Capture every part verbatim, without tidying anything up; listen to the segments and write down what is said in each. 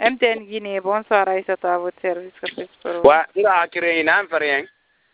M T N Guinée, bonsoir Aïssatou, à votre service. Wa nga créé une affaire.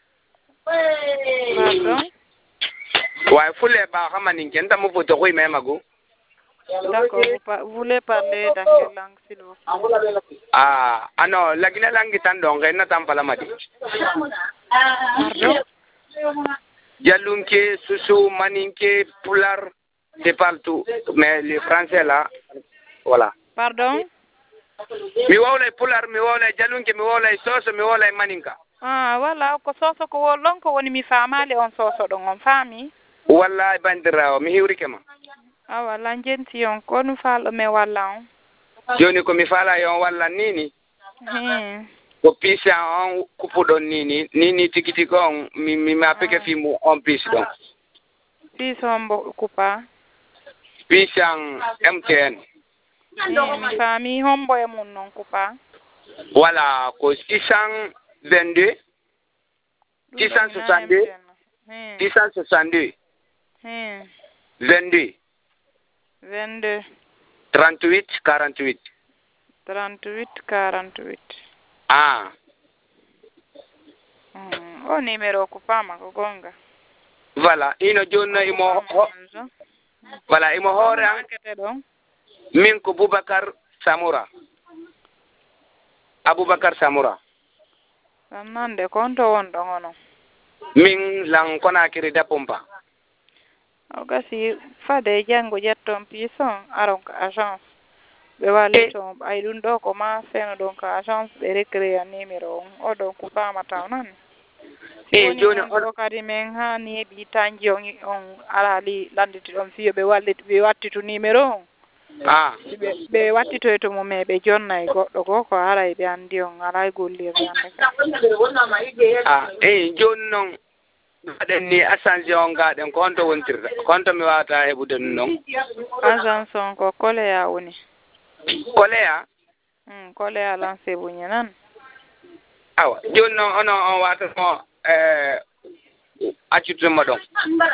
Pardon? Ouais, faut les ba xamani kenta mo photo ko memago. D'accord, vous voulez parler dans quelle langue s'il vous plaît? Ah, ah non, la guina langue tan donc na tam pala madi. Pardon? Jalunke, Susu, Maninke, Pular, c'est partout. Mais les Français là, voilà. Pardon? Mi wawlay Pular, mi wawlay Jalunke, mi wawlay Soso, mi wawlay Maninka. Ah, voilà, ko soso ko wolon ko woni mi famale on soso don on fami. Wallahi bandirawo mi hiwrike ma. Ah, wala njenti on ko nu falo me walla on. Joni ko mi fala yon walla nini. Hmm. Ko pisa on kupudon nini, nini tikiti ko mi mi ma peke fimu on pis don. Pisa on bo kupa. Pisa M T N. Eh, mi fami hombo e mun non kupa. Voilà, ko six cent vingt-deux, six cent soixante-deux, six cent soixante-deux, Hmm. vingt-deux, vingt-deux, trente-huit, quarante-huit. trente-huit, quarante-huit. Ah. Hmm. O numero kupa ma ko gonga. Voilà, ino jonna imo voilà, imo horan min ko Boubacar Samoura. Aboubacar Samoura. Nande konto wondo ngono. Min lang Konakiri da pompa. Ogasi fade jango jetton pison aron ka agence. Be wali to ay dun do ko ma seno don ka agence be recréer numéro o do ko fama tawnan. E joni on kadi men ha ni bi tanji on on alali landiti on fiyo be wallit be wattitu numéro. Ah. Be be wattito to mo me be jonnay goddo go ko haray be andi on alay gollir yande. Ah, e joni non gaden ni assange on gaden konto wontirda konto mi wata hebude non agence on ko kolea woni kolea hmm kolea lancé bunye nan awa joni non ono on wata mo eh accude mo don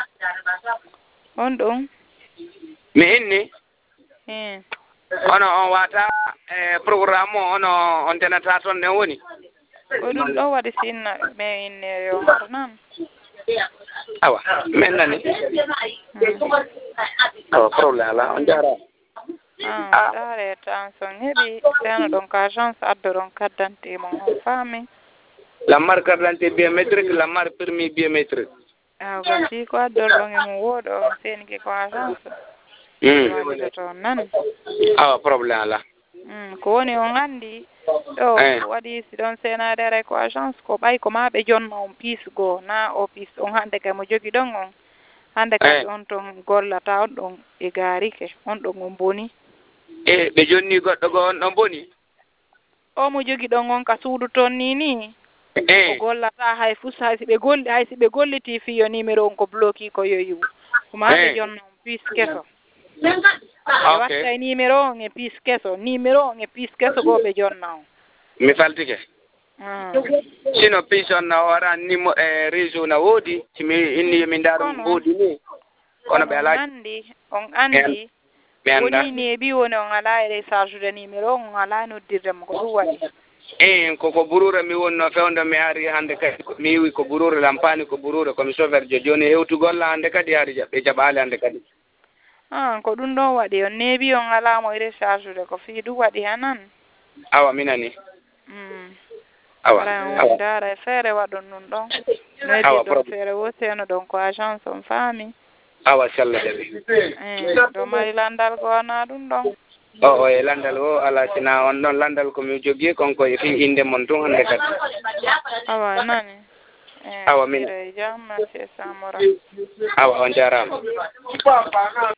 on don mi inni hmm ono on wata eh programme ono on tenata ton ne woni ko dum do wadi sinna me inne yo marnan awa men nani awa problème la on jara ah dare tanson hebi tano don ka agence addo don kaddante mo fami la marque d'identité biométrique la marque permis biométrique ah gasi ko addo don e mo wodo sen ke ko agence hmm to nan awa problème la hmm ko woni on andi do wadi si don sena dere ko agence ko bay ko ma be jonna on pis go na office on hande kay mo jogi don on hande kay on ton gollata on don e garike on don on boni e be jonni goddo go on don boni o mo jogi don on ka suudu ton ni ni e o gollata hay fus hay si be golli hay si be golliti fi yo numéro on ko bloki ko yoyu ko ma be jonna on pis keso okay watta numéro on e pis keso numéro on e pis keso go be jonna on mi faltike ah sino pison na wara ni mo eh réseau na wodi timi inni mi ndaru wodi ni kono be ala andi on andi woni ne bi woni on ala e charge de numéro on ala no dirre mo ko wadi eh ko ko burura mi wonno fewndo mi ari hande kadi mi wi ko burura lampani ko burura ko mi sover joni hewtu golla hande kadi ari jabbe jabale hande kadi ah ko dum do wadi on ne bi on ala mo e charge de ko fi du wadi hanan awa minani mm awa awa dara fere wadon non don no di don fere woteno don ko agence on fami awa sella debi eh do mari landal go na dum don o o e landal o ala sina on non landal ko mi jogi konko e fi inde mon ton hande kadi awa nani eh awa min jam na se samora awa on jarama